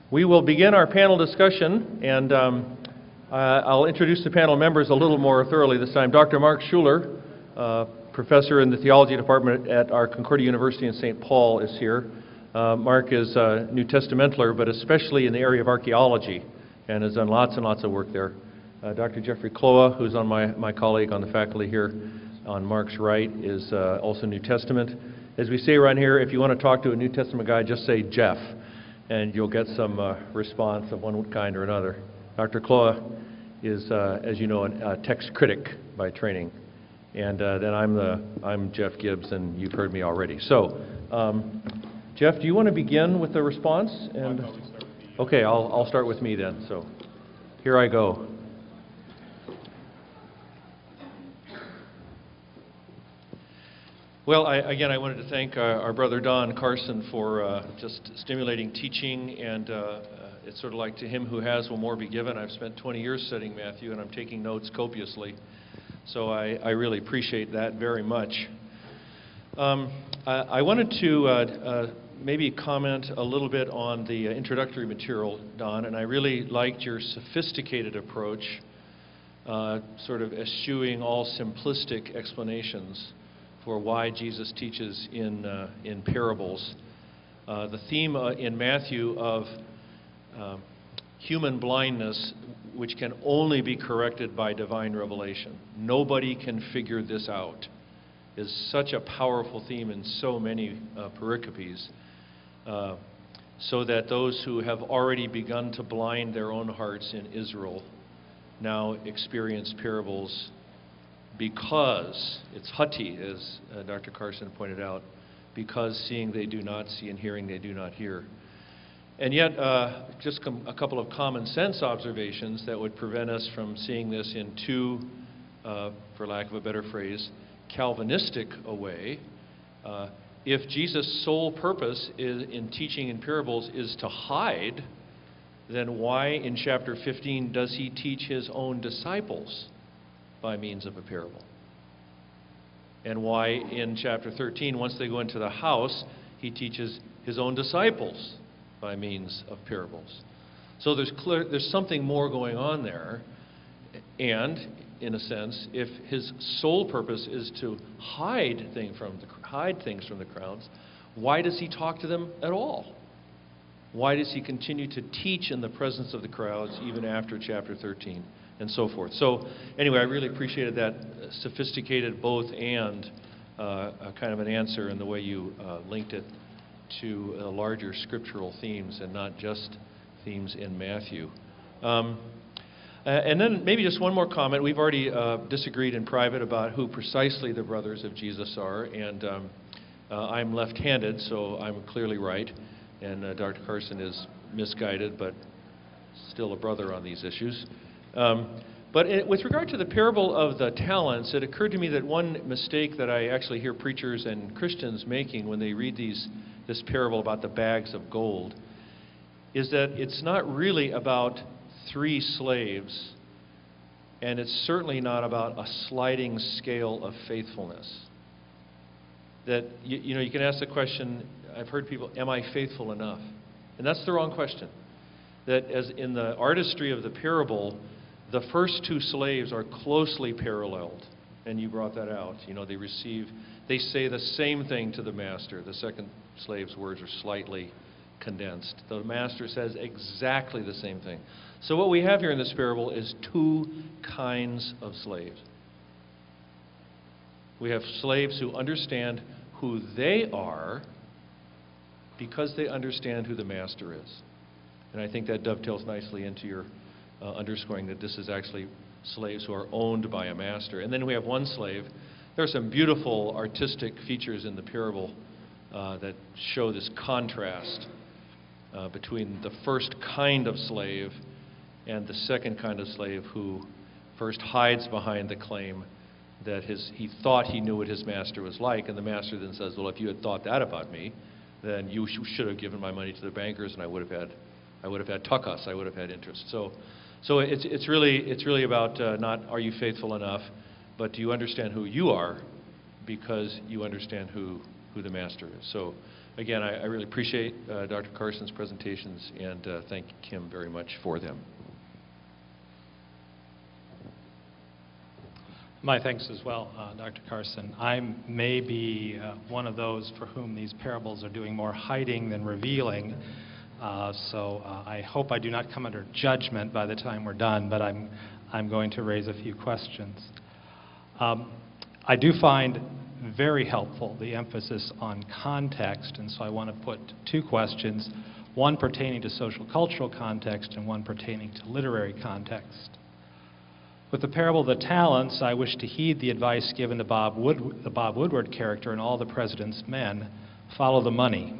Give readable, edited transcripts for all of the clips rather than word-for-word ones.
We will begin our panel discussion, and I'll introduce the panel members a little more thoroughly this time. Dr. Mark Schuler, professor in the theology department at our Concordia University in St. Paul, is here. Mark is a New Testamentler, but especially in the area of archaeology, and has done lots and lots of work there. Dr. Jeffrey Kloa, who's on my colleague on the faculty here on Mark's right, is also New Testament. As we say around here, if you want to talk to a New Testament guy, just say Jeff, and you'll get some response of one kind or another. Dr. Kloa is, as you know, a text critic by training, and then I'm Jeff Gibbs, and you've heard me already. So, Jeff, do you want to begin with the response? And okay, I'll start with me then. So, here I go. Well, again, I wanted to thank our brother Don Carson for just stimulating teaching, and it's sort of like to him who has will more be given. I've spent 20 years studying Matthew, and I'm taking notes copiously, so I really appreciate that very much. I wanted to maybe comment a little bit on the introductory material, Don, and I really liked your sophisticated approach, sort of eschewing all simplistic explanations for why Jesus teaches in parables. The theme in Matthew of human blindness, which can only be corrected by divine revelation. Nobody can figure this out, is such a powerful theme in so many pericopes, so that those who have already begun to blind their own hearts in Israel now experience parables because it's hati, as Dr. Carson pointed out, because seeing they do not see and hearing they do not hear. And yet, just a couple of common sense observations that would prevent us from seeing this in too, for lack of a better phrase, Calvinistic a way. If Jesus' sole purpose in teaching in parables is to hide, then why in chapter 15 does he teach his own disciples by means of a parable? And why in chapter 13, once they go into the house, he teaches his own disciples by means of parables? So there's something more going on there, and in a sense, if his sole purpose is to hide things from the crowds, why does he talk to them at all? Why does he continue to teach in the presence of the crowds even after chapter 13? And so forth. So anyway, I really appreciated that sophisticated both and kind of an answer in the way you linked it to larger scriptural themes and not just themes in Matthew. And then maybe just one more comment. We've already disagreed in private about who precisely the brothers of Jesus are, and I'm left-handed, so I'm clearly right, and Dr. Carson is misguided, but still a brother on these issues. But with regard to the parable of the talents, it occurred to me that one mistake that I actually hear preachers and Christians making when they read this parable about the bags of gold is that it's not really about 3 slaves, and it's certainly not about a sliding scale of faithfulness. That, you can ask the question, I've heard people, am I faithful enough? And that's the wrong question. That as in the artistry of the parable, the first 2 slaves are closely paralleled, and you brought that out. They say the same thing to the master. The second slave's words are slightly condensed. The master says exactly the same thing. So what we have here in this parable is 2 kinds of slaves. We have slaves who understand who they are because they understand who the master is. And I think that dovetails nicely into your underscoring that this is actually slaves who are owned by a master. And then we have one slave. There are some beautiful artistic features in the parable that show this contrast between the first kind of slave and the second kind of slave who first hides behind the claim that he thought he knew what his master was like, and the master then says, well, if you had thought that about me, then you should have given my money to the bankers, and I would have had tukas, I would have had interest. So it's really about not are you faithful enough, but do you understand who you are because you understand who the master is. So again, I really appreciate Dr. Carson's presentations and thank him very much for them. My thanks as well, Dr. Carson. I may be one of those for whom these parables are doing more hiding than revealing, so I hope I do not come under judgment by the time we're done, but I'm going to raise a few questions. I do find very helpful the emphasis on context, and so I want to put two questions, one pertaining to social cultural context and one pertaining to literary context. With the parable of the talents, I wish to heed the advice given to the Bob Woodward character and all the President's Men: follow the money.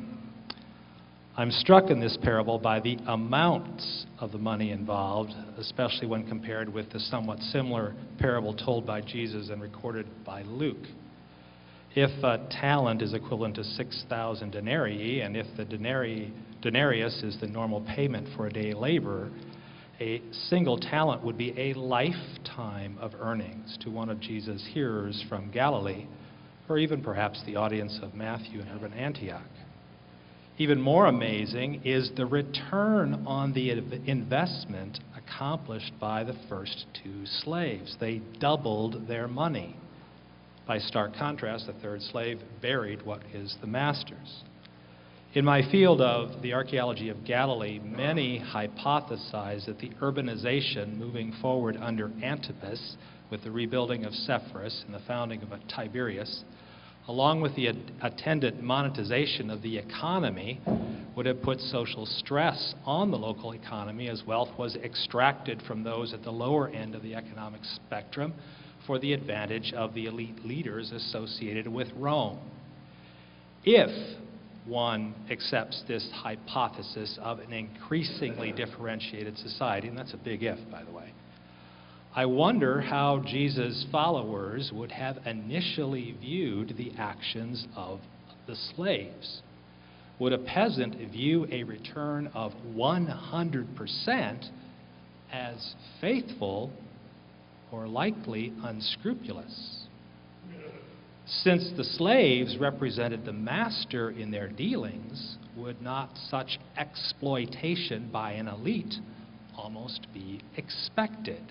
I'm struck in this parable by the amounts of the money involved, especially when compared with the somewhat similar parable told by Jesus and recorded by Luke. If a talent is equivalent to 6,000 denarii, and if the denarius is the normal payment for a day laborer, a single talent would be a lifetime of earnings to one of Jesus' hearers from Galilee, or even perhaps the audience of Matthew in urban Antioch. Even more amazing is the return on the investment accomplished by the first two slaves. They doubled their money. By stark contrast, the third slave buried what is the master's. In my field of the archaeology of Galilee, many hypothesize that the urbanization moving forward under Antipas, with the rebuilding of Sepphoris and the founding of Tiberias, along with the attendant monetization of the economy, would have put social stress on the local economy as wealth was extracted from those at the lower end of the economic spectrum for the advantage of the elite leaders associated with Rome. If one accepts this hypothesis of an increasingly differentiated society, and that's a big if, by the way, I wonder how Jesus' followers would have initially viewed the actions of the slaves. Would a peasant view a return of 100% as faithful or likely unscrupulous? Since the slaves represented the master in their dealings, would not such exploitation by an elite almost be expected?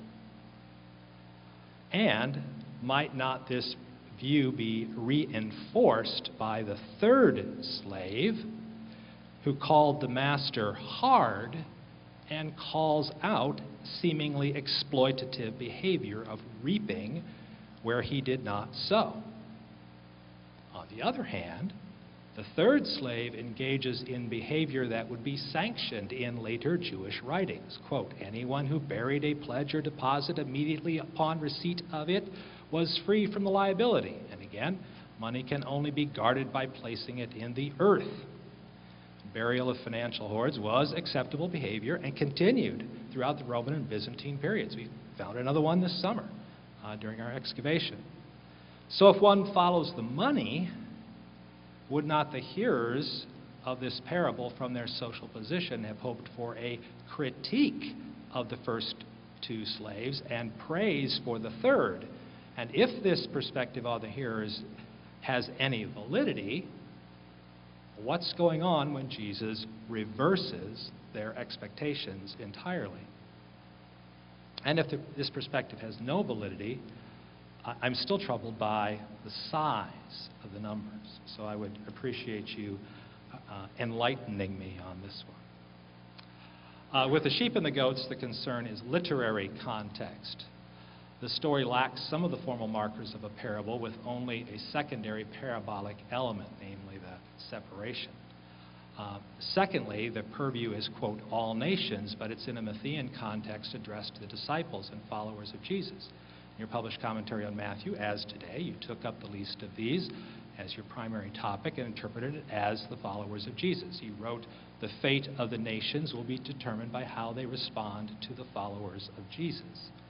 And might not this view be reinforced by the third slave, who called the master hard and calls out seemingly exploitative behavior of reaping where he did not sow? On the other hand, the third slave engages in behavior that would be sanctioned in later Jewish writings. Quote, anyone who buried a pledge or deposit immediately upon receipt of it was free from the liability. And again, money can only be guarded by placing it in the earth. Burial of financial hoards was acceptable behavior and continued throughout the Roman and Byzantine periods. We found another one this summer during our excavation. So if one follows the money, would not the hearers of this parable from their social position have hoped for a critique of the first two slaves and praise for the third? And if this perspective of the hearers has any validity, what's going on when Jesus reverses their expectations entirely? And if this perspective has no validity, I'm still troubled by the size of the numbers. So I would appreciate you enlightening me on this one. With the sheep and the goats, the concern is literary context. The story lacks some of the formal markers of a parable with only a secondary parabolic element, namely the separation. Secondly, the purview is, quote, all nations, but it's in a Matthean context addressed to the disciples and followers of Jesus. In your published commentary on Matthew, as today, you took up the least of these as your primary topic and interpreted it as the followers of Jesus. You wrote, the fate of the nations will be determined by how they respond to the followers of Jesus.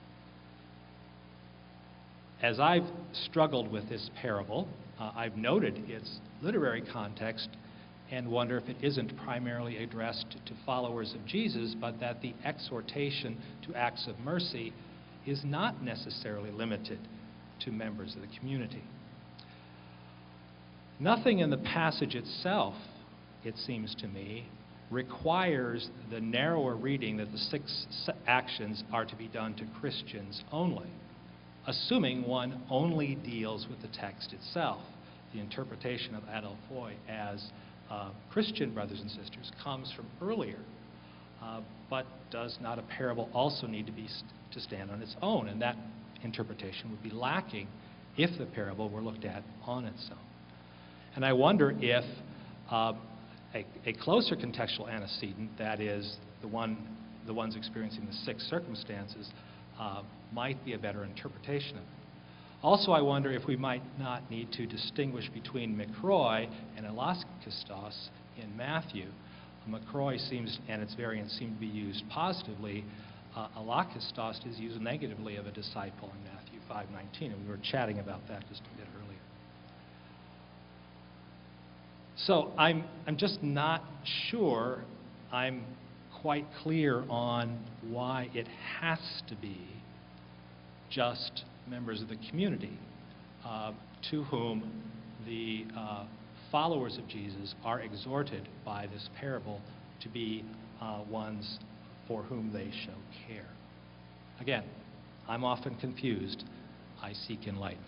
As I've struggled with this parable, I've noted its literary context and wonder if it isn't primarily addressed to followers of Jesus, but that the exhortation to acts of mercy is not necessarily limited to members of the community. Nothing in the passage itself it seems to me, requires the narrower reading that the 6 actions are to be done to Christians only, assuming one only deals with the text itself. The interpretation of adelphoi as Christian brothers and sisters comes from earlier, but does not a parable also need to stand on its own? And that interpretation would be lacking if the parable were looked at on its own. And I wonder if a closer contextual antecedent, that is the ones experiencing the 6 circumstances, might be a better interpretation of it. Also, I wonder if we might not need to distinguish between Mikroi and elakistos in Matthew. Mikroi seems, and its variants seem to be used positively. Elakistos is used negatively of a disciple in Matthew 5:19, and we were chatting about that just a bit earlier. So I'm just not sure I'm quite clear on why it has to be just members of the community to whom the followers of Jesus are exhorted by this parable to be ones for whom they show care. Again, I'm often confused. I seek enlightenment.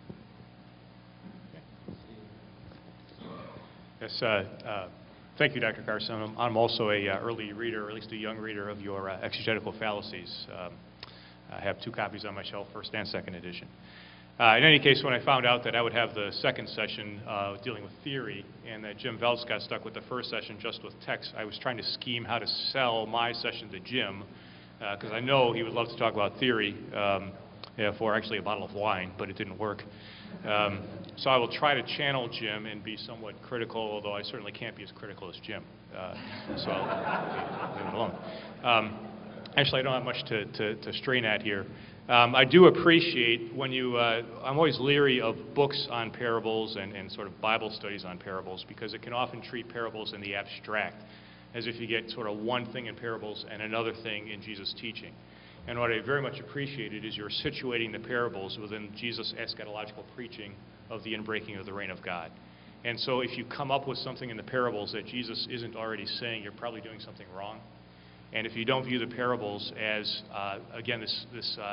Yes, thank you, Dr. Carson. I'm also a early reader, or at least a young reader, of your exegetical fallacies. I have 2 copies on my shelf, first and second edition. In any case, when I found out that I would have the second session dealing with theory, and that Jim Veltz got stuck with the first session just with text, I was trying to scheme how to sell my session to Jim, because I know he would love to talk about theory for actually a bottle of wine, but it didn't work. So I will try to channel Jim and be somewhat critical, although I certainly can't be as critical as Jim. So I'll leave it alone. Actually, I don't have much to strain at here. I do appreciate when you, I'm always leery of books on parables and sort of Bible studies on parables, because it can often treat parables in the abstract, as if you get sort of one thing in parables and another thing in Jesus' teaching. And what I very much appreciated is you're situating the parables within Jesus' eschatological preaching of the inbreaking of the reign of God. And so if you come up with something in the parables that Jesus isn't already saying, you're probably doing something wrong. And if you don't view the parables as, again, this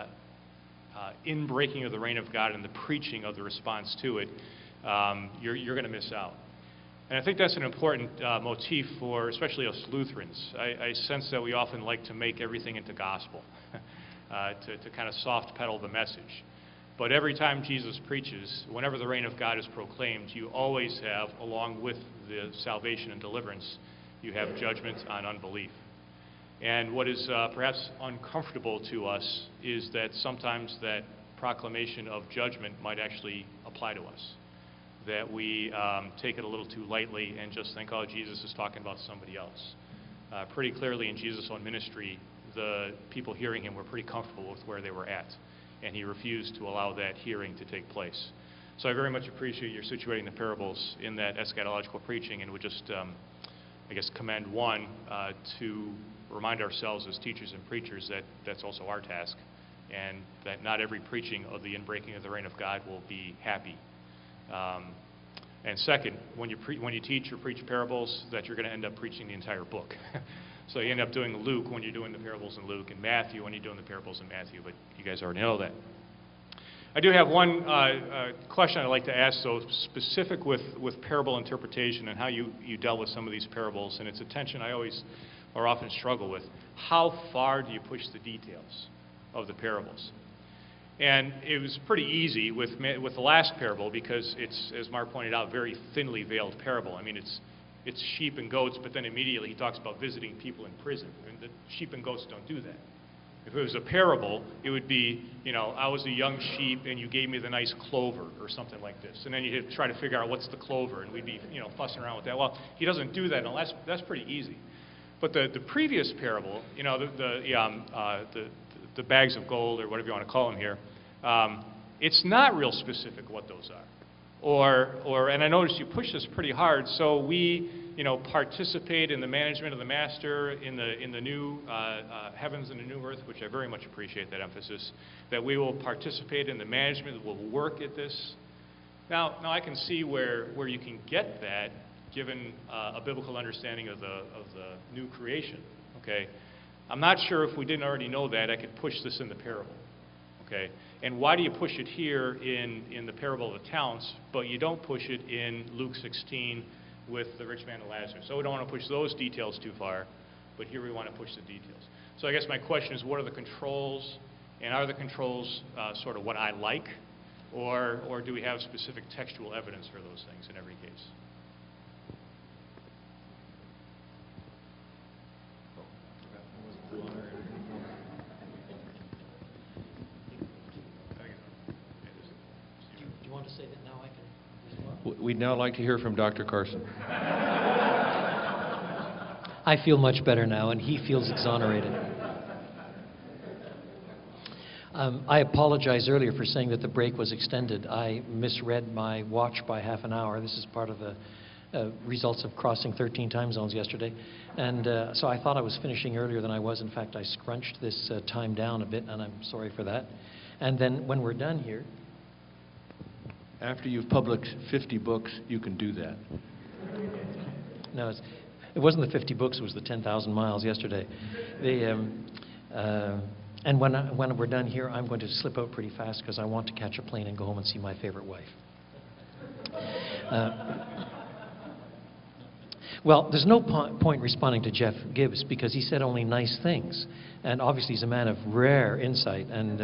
inbreaking of the reign of God and the preaching of the response to it, you're going to miss out. And I think that's an important motif for especially us Lutherans. I sense that we often like to make everything into gospel, to kind of soft pedal the message. But every time Jesus preaches, whenever the reign of God is proclaimed, you always have, along with the salvation and deliverance, you have judgment on unbelief. And what is perhaps uncomfortable to us is that sometimes that proclamation of judgment might actually apply to us. That we take it a little too lightly and just think, oh, Jesus is talking about somebody else. Pretty clearly in Jesus' own ministry, the people hearing him were pretty comfortable with where they were at, and he refused to allow that hearing to take place. So I very much appreciate your situating the parables in that eschatological preaching, and would just, I guess, commend one to remind ourselves as teachers and preachers that that's also our task, and that not every preaching of the inbreaking of the reign of God will be happy. And second, when you teach or preach parables, that you're going to end up preaching the entire book. So you end up doing Luke when you're doing the parables in Luke, and Matthew when you're doing the parables in Matthew, but you guys already know that. I do have one question I'd like to ask, though, specific with parable interpretation and how you dealt with some of these parables, and it's a tension I always or often struggle with. How far do you push the details of the parables? And it was pretty easy with the last parable, because it's, as Mark pointed out, very thinly veiled parable. I mean, it's sheep and goats, but then immediately he talks about visiting people in prison. And the sheep and goats don't do that. If it was a parable, it would be, you know, I was a young sheep and you gave me the nice clover or something like this. And then you'd try to figure out what's the clover, and we'd be, you know, fussing around with that. Well, he doesn't do that, and that's pretty easy. But the previous parable, you know, the bags of gold, or whatever you want to call them here, it's not real specific what those are. And I noticed you push this pretty hard, so we, you know, participate in the management of the master in the new heavens and the new earth, which I very much appreciate that emphasis, that we will participate in the management, we'll work at this. Now I can see where you can get that, given a biblical understanding of the new creation, okay? I'm not sure if we didn't already know that, I could push this in the parable, okay? And why do you push it here in the parable of the talents, but you don't push it in Luke 16 with the rich man and Lazarus? So we don't want to push those details too far, but here we want to push the details. So I guess my question is, what are the controls, and are the controls sort of what I like, or do we have specific textual evidence for those things in every case? Do you want to say that now I can respond? We'd now like to hear from Dr. Carson. I feel much better now, and he feels exonerated. I apologize earlier for saying that the break was extended. I misread my watch by half an hour. This is part of the results of crossing 13 time zones yesterday. And so I thought I was finishing earlier than I was. In fact, I scrunched this time down a bit, and I'm sorry for that. And then when we're done here... After you've published 50 books, you can do that. No, it wasn't the 50 books, it was the 10,000 miles yesterday. And when we're done here, I'm going to slip out pretty fast because I want to catch a plane and go home and see my favorite wife. Well, there's no point responding to Jeff Gibbs because he said only nice things. And obviously he's a man of rare insight. And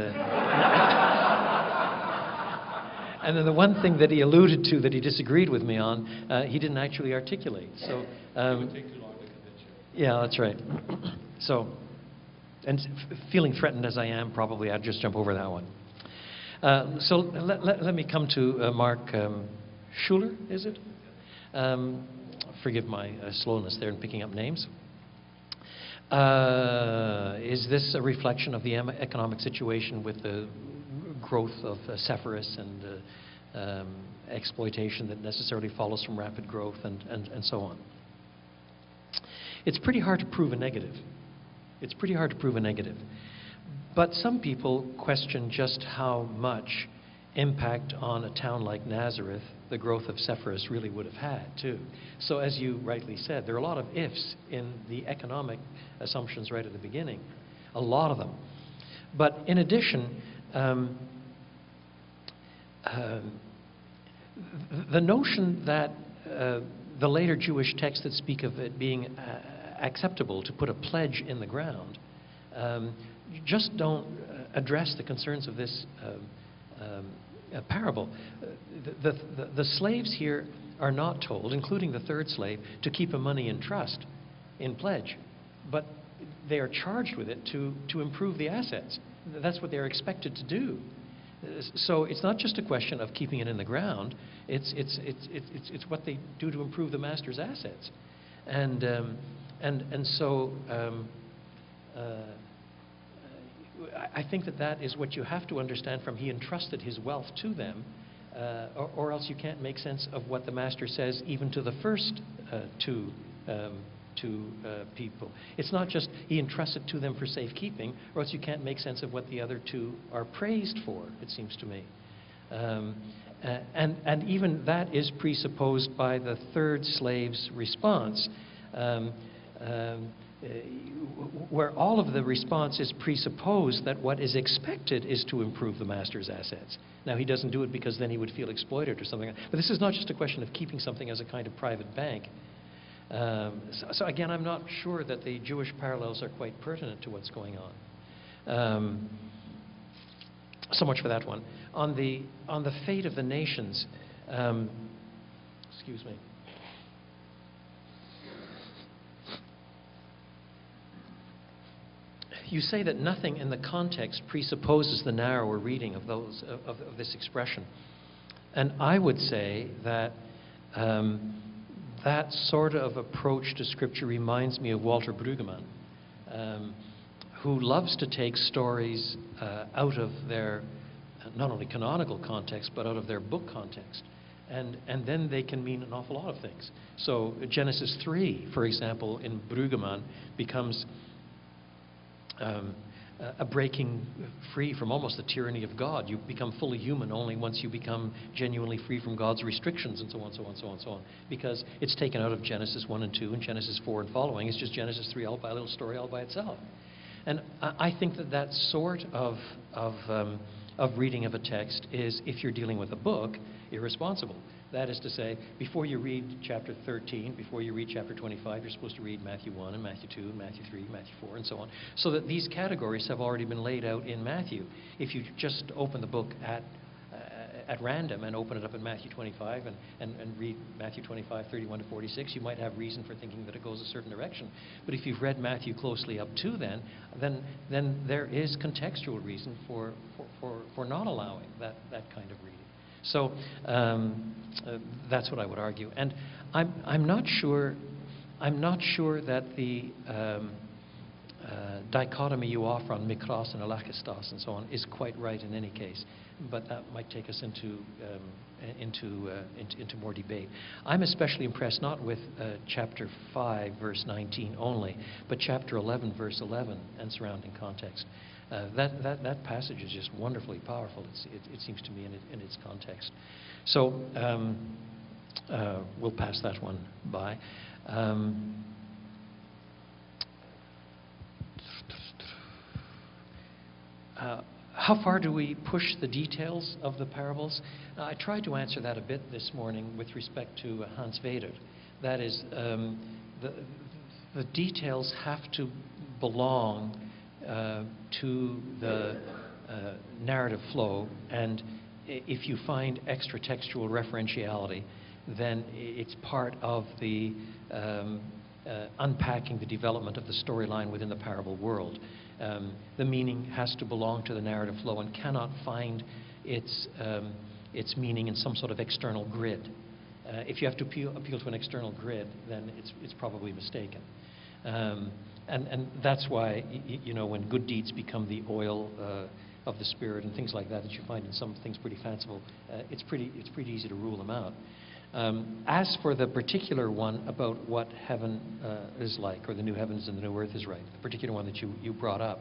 and then the one thing that he alluded to that he disagreed with me on, he didn't actually articulate. So, It would take too long to convince you. yeah, that's right. So, and feeling threatened as I am, probably I'd just jump over that one. So let me come to Mark Schuler, is it? Forgive my slowness there in picking up names. Is this a reflection of the economic situation with the growth of Sepphoris and exploitation that necessarily follows from rapid growth and so on? It's pretty hard to prove a negative. It's pretty hard to prove a negative. But some people question just how much impact on a town like Nazareth the growth of Sepphoris really would have had, too. So as you rightly said, there are a lot of ifs in the economic assumptions right at the beginning, a lot of them. But in addition, the notion that the later Jewish texts that speak of it being acceptable to put a pledge in the ground just don't address the concerns of this parable. The slaves here are not told, including the third slave, to keep the money in trust, in pledge, but they are charged with it to improve the assets. That's what they're expected to do. So it's not just a question of keeping it in the ground. It's what they do to improve the master's assets, and so I think that is what you have to understand from he entrusted his wealth to them, or else you can't make sense of what the master says even to the first two people. It's not just he entrusted to them for safekeeping, or else you can't make sense of what the other two are praised for, it seems to me. And even that is presupposed by the third slave's response, where all of the response is presupposed that what is expected is to improve the master's assets. Now, he doesn't do it because then he would feel exploited or something. But this is not just a question of keeping something as a kind of private bank. So again, I'm not sure that the Jewish parallels are quite pertinent to what's going on. So much for that one. On the fate of the nations, excuse me. You say that nothing in the context presupposes the narrower reading of this expression, and I would say that that sort of approach to Scripture reminds me of Walter Brueggemann, who loves to take stories out of their not only canonical context, but out of their book context. And then they can mean an awful lot of things. So Genesis 3, for example, in Brueggemann becomes a breaking free from almost the tyranny of God. You become fully human only once you become genuinely free from God's restrictions, and so on, so on, so on, so on. Because it's taken out of Genesis 1 and 2, and Genesis 4 and following. It's just Genesis 3 all by a little story all by itself. And I think that that sort of reading of a text is, if you're dealing with a book, irresponsible. That is to say, before you read chapter 13, before you read chapter 25, you're supposed to read Matthew 1 and Matthew 2 and Matthew 3, Matthew 4, and so on, so that these categories have already been laid out in Matthew. If you just open the book at random and open it up in Matthew 25 and read Matthew 25, 31 to 46, you might have reason for thinking that it goes a certain direction. But if you've read Matthew closely up to then there is contextual reason for not allowing that kind of reading. So that's what I would argue. And I'm not sure that the dichotomy you offer on mikros and alakistos and so on is quite right in any case. But that might take us into more debate. I'm especially impressed not with chapter 5, verse 19 only, but chapter 11, verse 11, and surrounding context. That passage is just wonderfully powerful, it seems to me, in its context. So we'll pass that one by. How far do we push the details of the parables? I tried to answer that a bit this morning with respect to Hans Vedder. That is, the details have to belong to the narrative flow, and if you find extra textual referentiality, then it's part of the unpacking the development of the storyline within the parable world. The meaning has to belong to the narrative flow and cannot find its meaning in some sort of external grid. If you have to appeal to an external grid, then it's probably mistaken. And that's why, when good deeds become the oil of the Spirit and things like that you find in some things pretty fanciful, it's pretty easy to rule them out. As for the particular one about what heaven is like, or the new heavens and the new earth is like, the particular one that you brought up,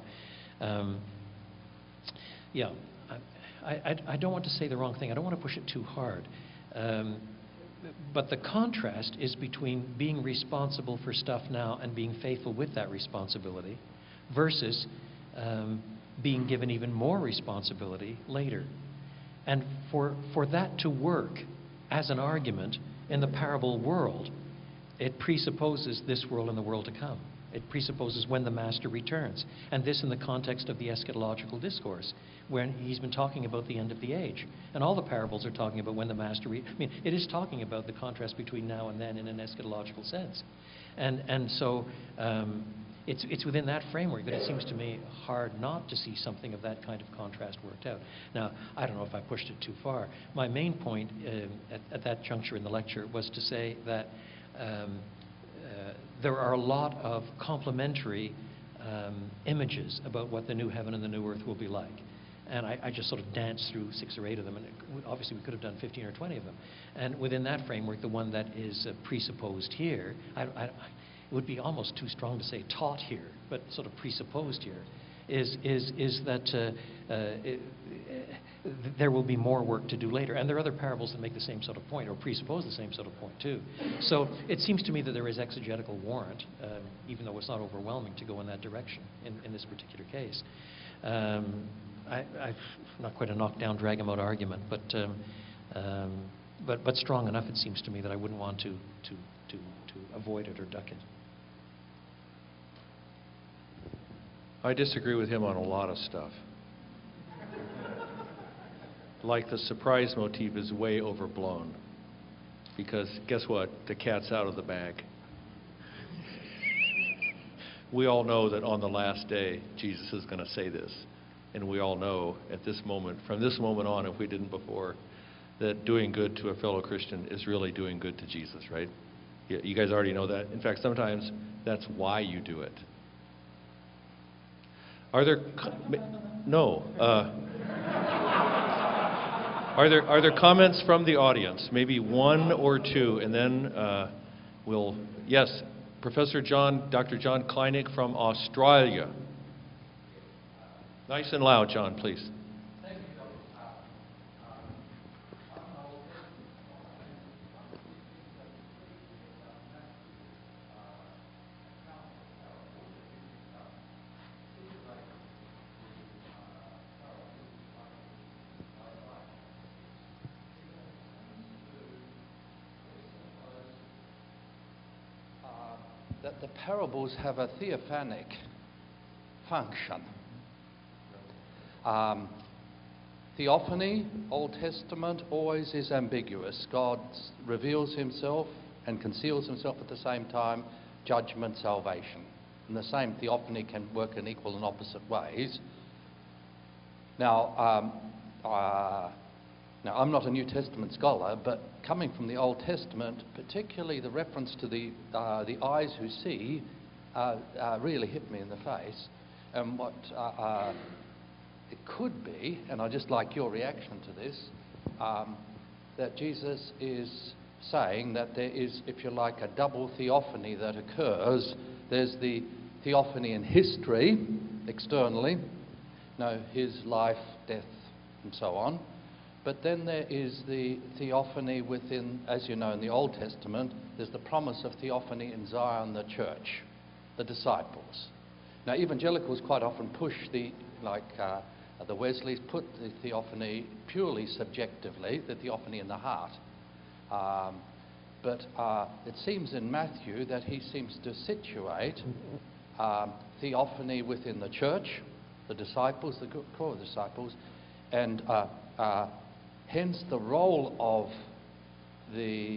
yeah, I don't want to say the wrong thing. I don't want to push it too hard. But the contrast is between being responsible for stuff now and being faithful with that responsibility versus being given even more responsibility later. And for that to work as an argument in the parable world, it presupposes this world and the world to come. It presupposes when the Master returns. And this in the context of the eschatological discourse, when he's been talking about the end of the age. And all the parables are talking about when the Master it is talking about the contrast between now and then in an eschatological sense. And so it's within that framework that it seems to me hard not to see something of that kind of contrast worked out. Now, I don't know if I pushed it too far. My main point at that juncture in the lecture was to say that there are a lot of complementary images about what the new heaven and the new earth will be like. And I just sort of danced through 6 or 8 of them, and obviously we could have done 15 or 20 of them. And within that framework, the one that is presupposed here, it would be almost too strong to say taught here, but sort of presupposed here, is that there will be more work to do later. And there are other parables that make the same sort of point, or presuppose the same sort of point too. So it seems to me that there is exegetical warrant, even though it's not overwhelming, to go in that direction in this particular case. I've not quite a knockdown, drag 'em out argument, but strong enough, it seems to me, that I wouldn't want to avoid it or duck it. I disagree with him on a lot of stuff. Like the surprise motif is way overblown. Because guess what? The cat's out of the bag. We all know that on the last day, Jesus is going to say this. And we all know at this moment, from this moment on, if we didn't before, that doing good to a fellow Christian is really doing good to Jesus, right? You guys already know that. In fact, sometimes that's why you do it. Are there... No. Are there comments from the audience? Maybe 1 or 2, and then we'll... Yes, Dr. John Kleinig from Australia. Nice and loud, John, please. That the parables have a theophanic function. Theophany, Old Testament, always is ambiguous. God reveals himself and conceals himself at the same time, judgment, salvation. And the same theophany can work in equal and opposite ways. Now, I'm not a New Testament scholar, but coming from the Old Testament, particularly the reference to the eyes who see, really hit me in the face. And what it could be, and I'd just like your reaction to this, that Jesus is saying that there is, if you like, a double theophany that occurs. There's the theophany in history, externally, his life, death, and so on. But then there is the theophany within, as you know, in the Old Testament, there's the promise of theophany in Zion, the church, the disciples. Now, evangelicals quite often push the Wesleys put the theophany purely subjectively, the theophany in the heart. But it seems in Matthew that he seems to situate theophany within the church, the disciples, the core disciples, and hence the role of the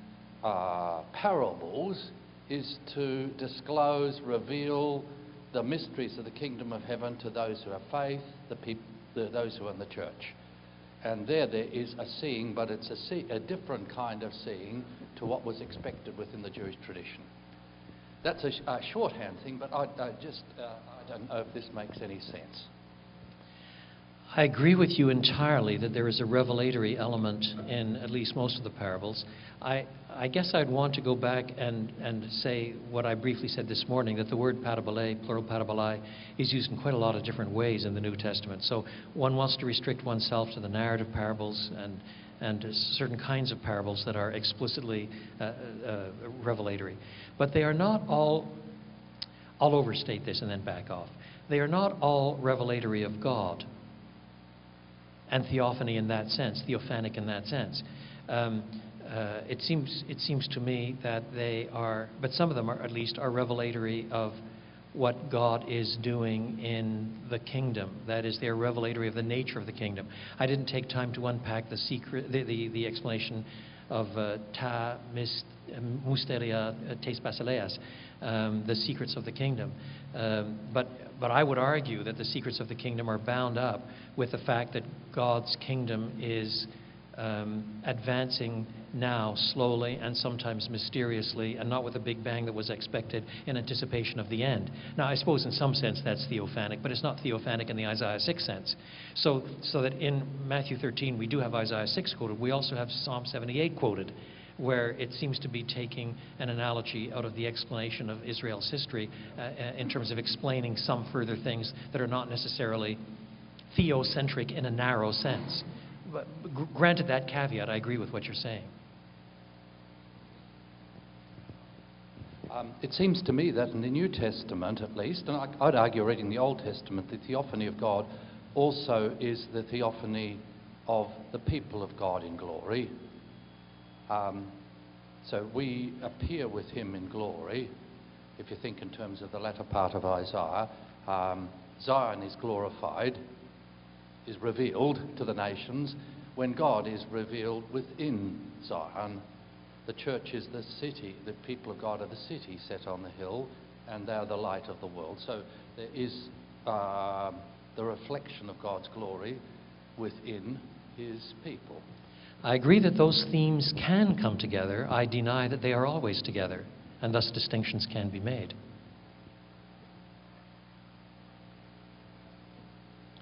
parables is to disclose, reveal the mysteries of the kingdom of heaven to those who have faith, those who are in the church. And there is a seeing, but it's a different kind of seeing to what was expected within the Jewish tradition. That's a shorthand thing, but I don't know if this makes any sense. I agree with you entirely that there is a revelatory element in at least most of the parables. I guess I'd want to go back and say what I briefly said this morning, that the word parabole, plural parabolae, is used in quite a lot of different ways in the New Testament. So one wants to restrict oneself to the narrative parables and certain kinds of parables that are explicitly revelatory. But they are not all, I'll overstate this and then back off, they are not all revelatory of God. And theophany in that sense, theophanic in that sense. It seems to me that they are, but some of them are at least are revelatory of what God is doing in the kingdom. That is, they're revelatory of the nature of the kingdom. I didn't take time to unpack the secret, the explanation of ta mysteria tes basileas, the secrets of the kingdom. But I would argue that the secrets of the kingdom are bound up with the fact that God's kingdom is advancing now slowly and sometimes mysteriously, and not with a big bang that was expected in anticipation of the end. Now, I suppose in some sense that's theophanic, but it's not theophanic in the Isaiah 6 sense. So that in Matthew 13 we do have Isaiah 6 quoted. We also have Psalm 78 quoted, where it seems to be taking an analogy out of the explanation of Israel's history in terms of explaining some further things that are not necessarily theocentric in a narrow sense. But granted that caveat, I agree with what you're saying. It seems to me that in the New Testament, at least, and I'd argue reading the Old Testament, the theophany of God also is the theophany of the people of God in glory. So we appear with him in glory. If you think in terms of the latter part of Isaiah, Zion is glorified, is revealed to the nations when God is revealed within Zion. The church is the city, the people of God are the city set on the hill, and they are the light of the world. So there is the reflection of God's glory within his people. I agree that those themes can come together. I deny that they are always together, and thus distinctions can be made.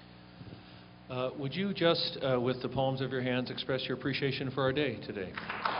Would you just, with the palms of your hands, express your appreciation for our day today?